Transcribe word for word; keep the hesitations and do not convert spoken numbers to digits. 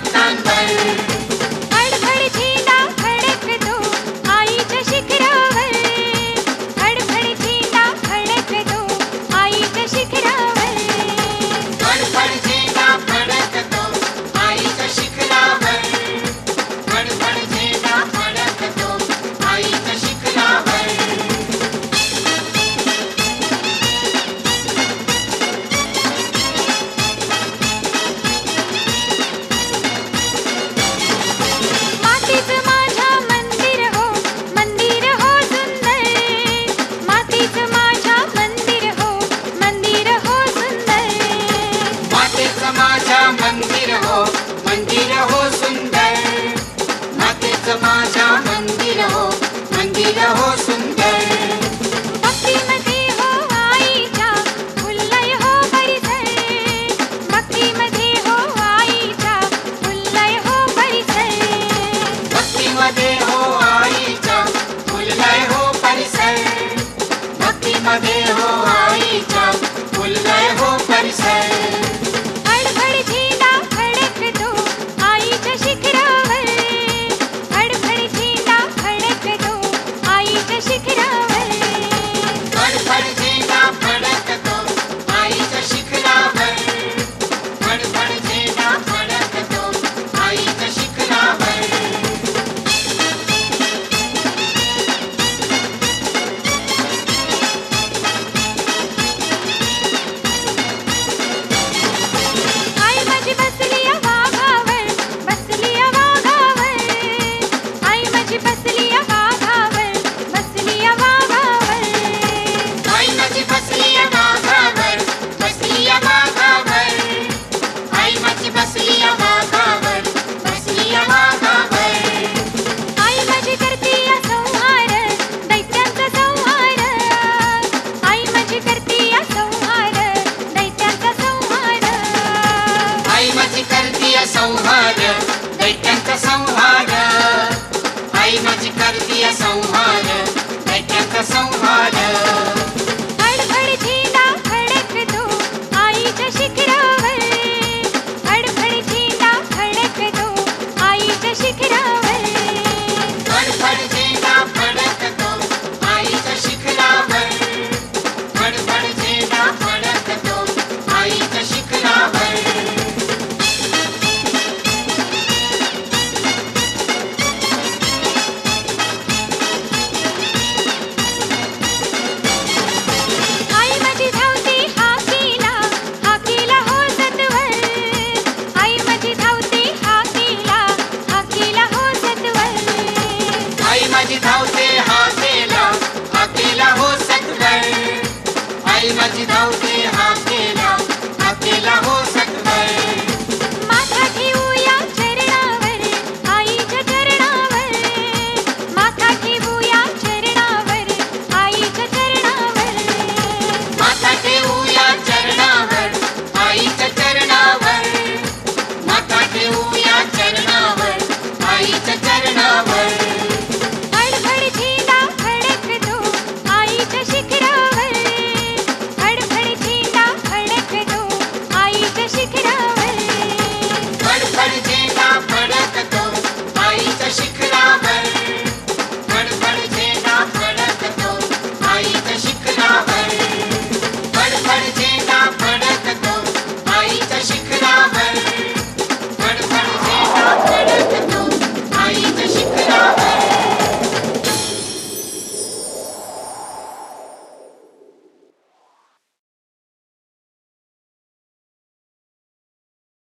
रस्त्यांवर. फडफड झेंडा फडकतो आईच्या शिखरावर. फडफड झेंडा फडकतो आईच्या शिखरावर. फडफड झेंडा फडकतो आईच्या शिखरावर. फडफड झेंडा फडकतो आईच्या शिखरावर. मातीचं माझ्या मंदिर हो मंदिर हो सुंदर. मातीचं माझ्या मंदिर हो मंदिर हो सुंदर. मातेचं माझ्या मंदिर हो मंदिर हो सुंदर. मातेचं माझ्या मंदिर हो मंदिर हो सुंदर. भक्तीमध्ये हो आईच्या फुललय हो परिसर. भक्तीमध्ये हो आईच्या फुललय हो परिसर. भक्तीमध्ये हो आईच्या फुललय हो परिसर. भक्तीमध्ये हो आईच्या फुललय हो परिसर. फडफड झेंडा फडकतो आईच्या शिखरावर. फडफड झेंडा फडकतो आईच्या शिखरावर. फडफड झेंडा फडकतो आईच्या शिखरावर. फडफड झेंडा फडकतो आईच्या शिखरावर. आई माझी बसली या वाघावर. बसली या वाघावर. आई माझी बसली या वाघावर. बसली या वाघावर. आई माझी बसली या वाघावर. बसली या वाघावर. आई माझी बसली या वाघावर. बसली या वाघावर. आई माझी करती या संहार दैत्यांचा संहार. आई माझी करती या संहार दैत्यांचा संहार. आई माझी करतीय संहार दैत्यांचा संहार. आई माझी करतीय संहार दैत्यांचा संहार.